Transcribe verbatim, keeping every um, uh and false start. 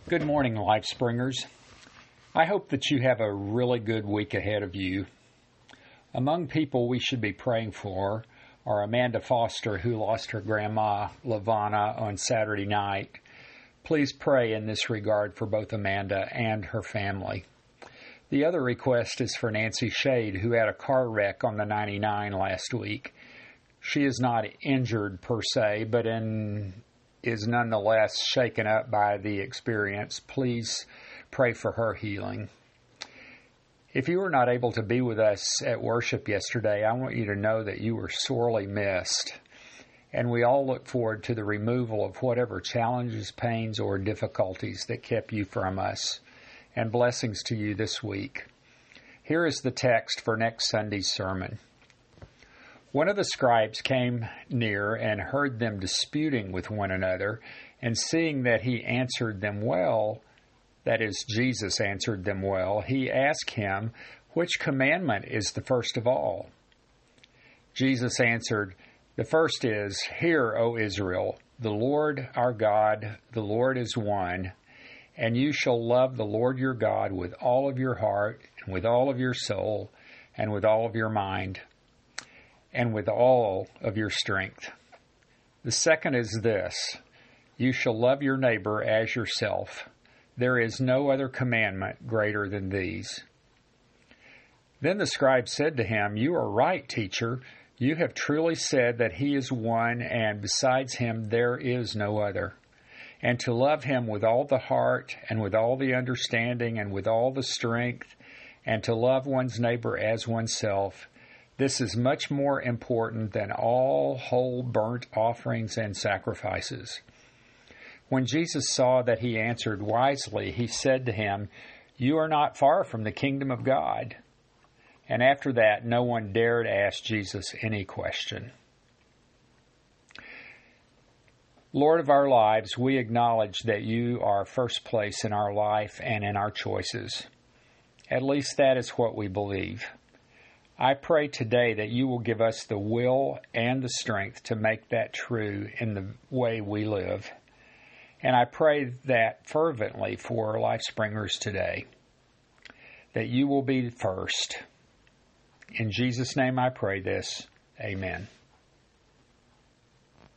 Good morning, Life Springers. I hope that you have a really good week ahead of you. Among people we should be praying for are Amanda Foster, who lost her grandma, Lavana, on Saturday night. Please pray in this regard for both Amanda and her family. The other request is for Nancy Shade, who had a car wreck on the ninety-nine last week. She is not injured per se, but in is nonetheless shaken up by the experience. Please pray for her healing. If you were not able to be with us at worship yesterday, I want you to know that you were sorely missed. And we all look forward to the removal of whatever challenges, pains, or difficulties that kept you from us. And blessings to you this week. Here is the text for next Sunday's sermon. One of the scribes came near and heard them disputing with one another, and seeing that he answered them well, that is, Jesus answered them well, he asked him, "Which commandment is the first of all?" Jesus answered, "The first is, Hear, O Israel, the Lord our God, the Lord is one, and you shall love the Lord your God with all of your heart, and with all of your soul, and with all of your mind, and with all of your strength. The second is this, you shall love your neighbor as yourself. There is no other commandment greater than these." Then the scribe said to him, "You are right, teacher. You have truly said that he is one, and besides him there is no other. And to love him with all the heart, and with all the understanding, and with all the strength, and to love one's neighbor as oneself, this is much more important than all whole burnt offerings and sacrifices." When Jesus saw that he answered wisely, he said to him, "You are not far from the kingdom of God." And after that, no one dared ask Jesus any question. Lord of our lives, we acknowledge that you are first place in our life and in our choices. At least that is what we believe. I pray today that you will give us the will and the strength to make that true in the way we live. And I pray that fervently for Life Springers today, that you will be first. In Jesus' name I pray this. Amen.